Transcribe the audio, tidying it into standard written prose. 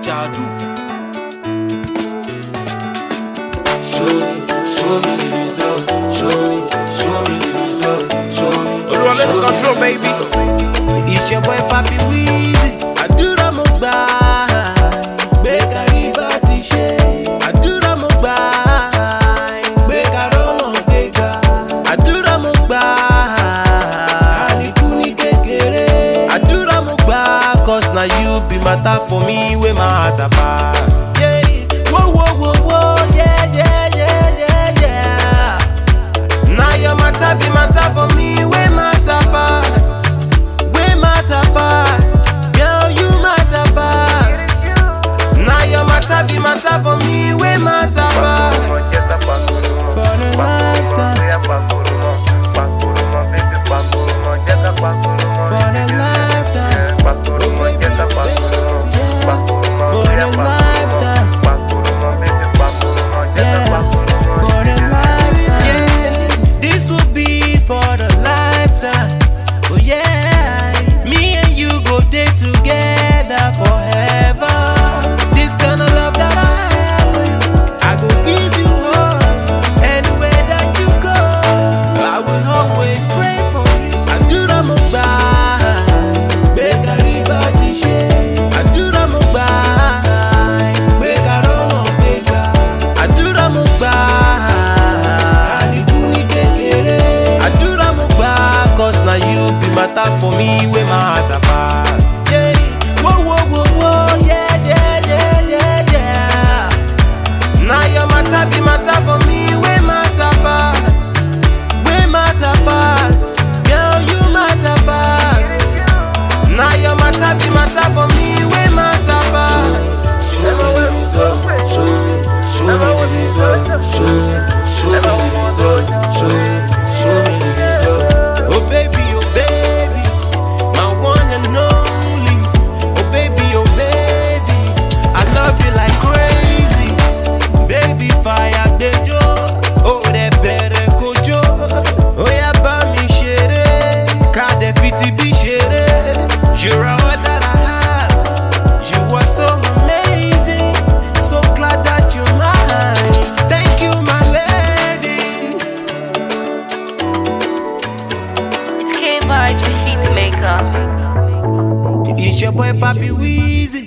Jadu. Show me the result. Show me the result. Show me. Oluwa make you control, baby. It's your boy Papi Weezy. Adura mo gba, gbe kariba ti ṣe. Adura mo gba, gbe karomo gbega. Adura mo gba, àníkú ní kékeré. Adura mo gba, 'cause na you be matter for me, wey my heart a pass. Yeah, whoa, yeah. Now your matter be matter for me, wey matter pass. Wey matter pass, girl you matter pass. Now your matter be matter for me, wey matter pass. For the lifetime, for the lifetime, for the lifetime. This will be for the lifetime. Oh yeah, me and you go day together forever. This kind of love that I have for you, I go give you all. Anywhere that you go, I will always pray for you. Adura mo gba, gbe kariba ti ṣe. Adura mo gba, gbe karomo gbega. Adura mo gba, àníkú ní kékeré. Adura mo gba, 'cause na you be matter for me, wey my heart a pass. Yeah, whoa, yeah. Now your matter be matter for me, wey matter pass. Wey matter pass, girl you matter pass. Now your matter be matter for me, wey matter pass. Show me the result, show me the result, show me the result, show me the result. Oh baby, my one and only. Oh baby, I love you like crazy. Baby fire dejo, oh that better kojo. Oh yeah, ba mi shere, ka de fiti bi shere. You're all that I have. You are so amazing, so glad that you're mine. Thank you, my lady. It's K-Vibes, the Heat Maker. It's your boy Papi Weezy.